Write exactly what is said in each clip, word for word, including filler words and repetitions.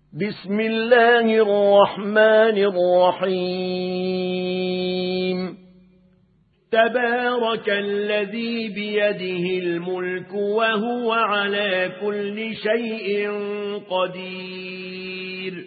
بسم الله الرحمن الرحيم تبارك الذي بيده الملك وهو على كل شيء قدير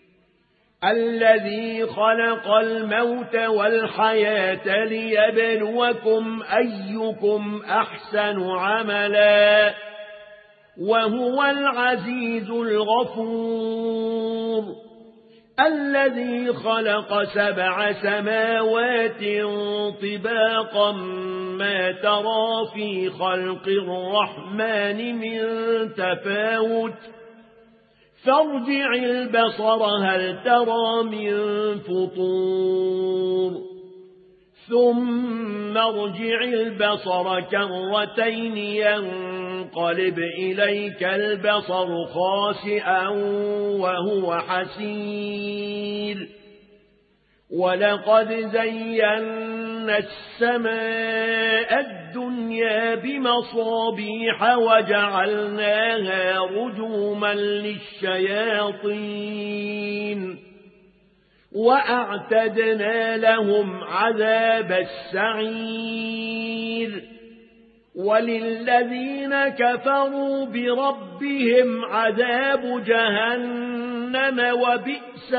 الذي خلق الموت والحياة ليبلوكم أيكم أحسن عملا وهو العزيز الغفور الذي خلق سبع سماوات طباقا ما ترى في خلق الرحمن من تفاوت فارجع البصر هل ترى من فطور ثم ارجع البصر كرتين ينقلب إليك البصر خاسئا وهو حسير ولقد زينا السماء الدنيا بمصابيح وجعلناها رجوما للشياطين وأعتدنا لهم عذاب السعير وللذين كفروا بربهم عذاب جهنم وبئس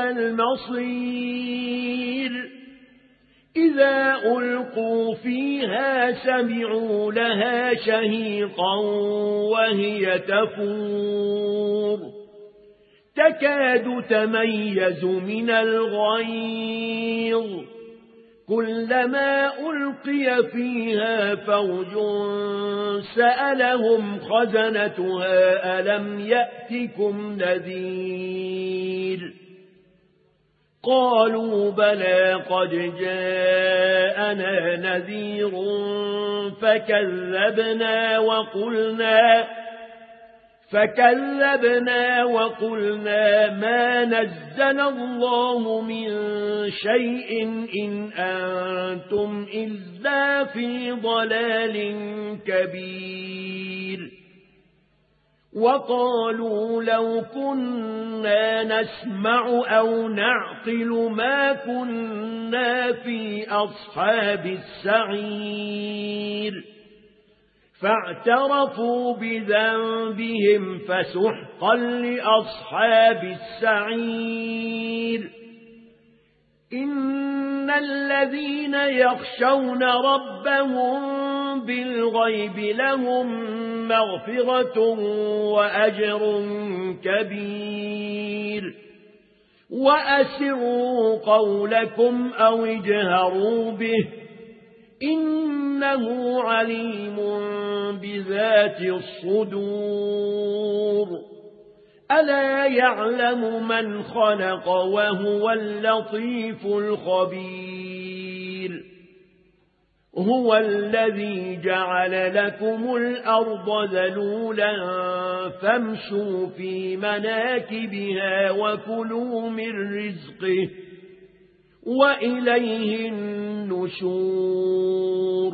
المصير إذا ألقوا فيها سمعوا لها شهيقا وهي تفور تكاد تميز من الغيظ كلما ألقي فيها فوج سألهم خزنتها ألم يأتكم نذير قالوا بلى قد جاءنا نذير فكذبنا وقلنا فكذبنا وقلنا ما نزل الله من شيء إن أنتم إلا في ضلال كبير وقالوا لو كنا نسمع أو نعقل ما كنا في أصحاب السعير فاعترفوا بذنبهم فسحقا لأصحاب السعير إن الذين يخشون ربهم بالغيب لهم مغفرة وأجر كبير وأسروا قولكم أو اجهروا به إنه عليم بذات الصدور ألا يعلم من خلق وهو اللطيف الخبير هو الذي جعل لكم الأرض ذلولا فامشوا في مناكبها وكلوا من رزقه وإليه النشور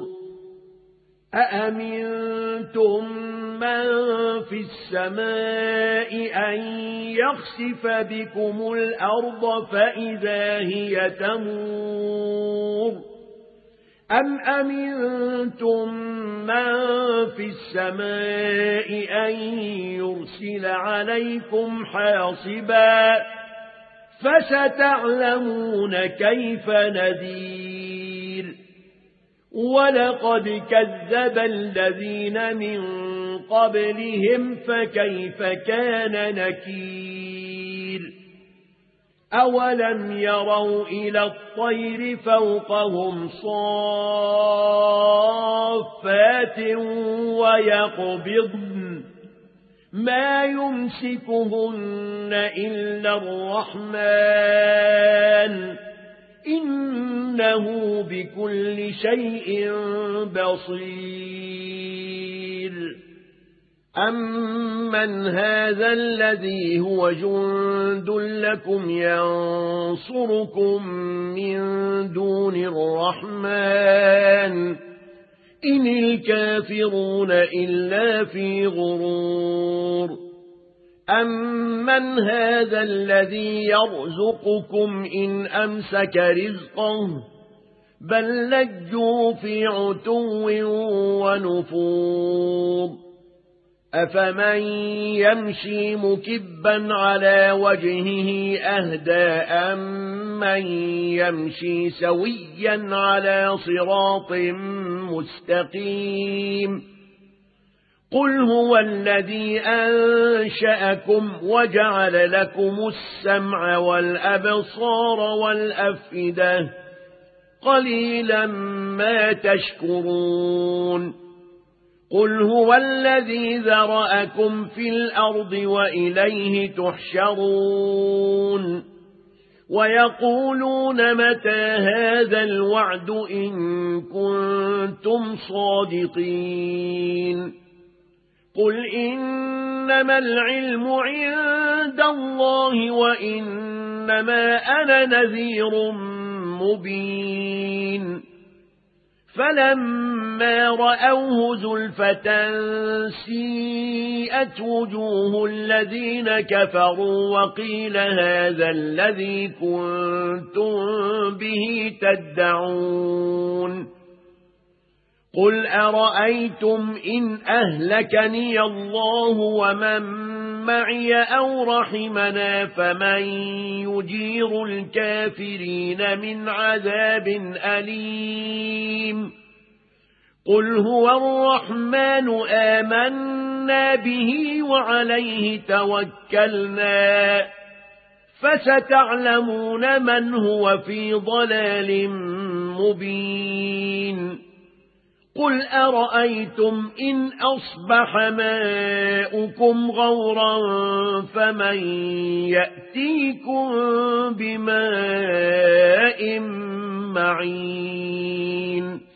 أأمنتم من في السماء أن يخسف بكم الأرض فإذا هي تمور أم أمنتم من في السماء أن يرسل عليكم حاصبا فستعلمون كيف نذير ولقد كذب الذين من قبلهم فكيف كان نكير أولم يروا إلى الطير فوقهم صافات ويقبضن ما يمسكهن إلا الرحمن إنه بكل شيء بصير أمن هذا الذي هو جند لكم ينصركم من دون الرحمن إن الكافرون إلا في غرور أَمَّنْ هَذَا الَّذِي يَرْزُقُكُمْ إِنْ أَمْسَكَ رِزْقَهُ بَل لَّجُّوا فِي عُتُوٍّ وَنُفُورٍ أَفَمَن يَمْشِي مُكِبًّا عَلَى وَجْهِهِ أَهْدَىٰ أَمَّن يَمْشِي سَوِيًّا عَلَى صِرَاطٍ مُّسْتَقِيمٍ قُلْ هُوَ الَّذِي أَنشَأَكُمْ وَجَعَلَ لَكُمُ السَّمْعَ وَالْأَبْصَارَ وَالْأَفْئِدَةَ قَلِيلًا مَا تَشْكُرُونَ قُلْ هُوَ الَّذِي ذَرَأَكُمْ فِي الْأَرْضِ وَإِلَيْهِ تُحْشَرُونَ وَيَقُولُونَ مَتَى هَذَا الْوَعْدُ إِن كُنتُمْ صَادِقِينَ قُلْ إِنَّمَا الْعِلْمُ عِندَ اللَّهِ وَإِنَّمَا أَنَا نَذِيرٌ مُبِينٌ فَلَمَّا رَأَوْهُ زُلْفَةً سِيئَتْ وُجُوهُ الَّذِينَ كَفَرُوا وَقِيلَ هَذَا الَّذِي كُنتُم بِهِ تَدَّعُونَ قُلْ أَرَأَيْتُمْ إِنْ أَهْلَكَنِيَ اللَّهُ وَمَن مَّعِيَ أَوْ رَحِمَنَا فَمَن يُجِيرُ الْكَافِرِينَ مِنْ عَذَابٍ أَلِيمٍ قُلْ هُوَ الرَّحْمَنُ آمَنَّا بِهِ وَعَلَيْهِ تَوَكَّلْنَا فَسَتَعْلَمُونَ مَنْ هُوَ فِي ضَلَالٍ مُبِينٍ قُلْ أَرَأَيْتُمْ إِنْ أَصْبَحَ مَاؤُكُمْ غَوْرًا فَمَن يَأْتِيكُم بِمَاءٍ مَّعِينٍ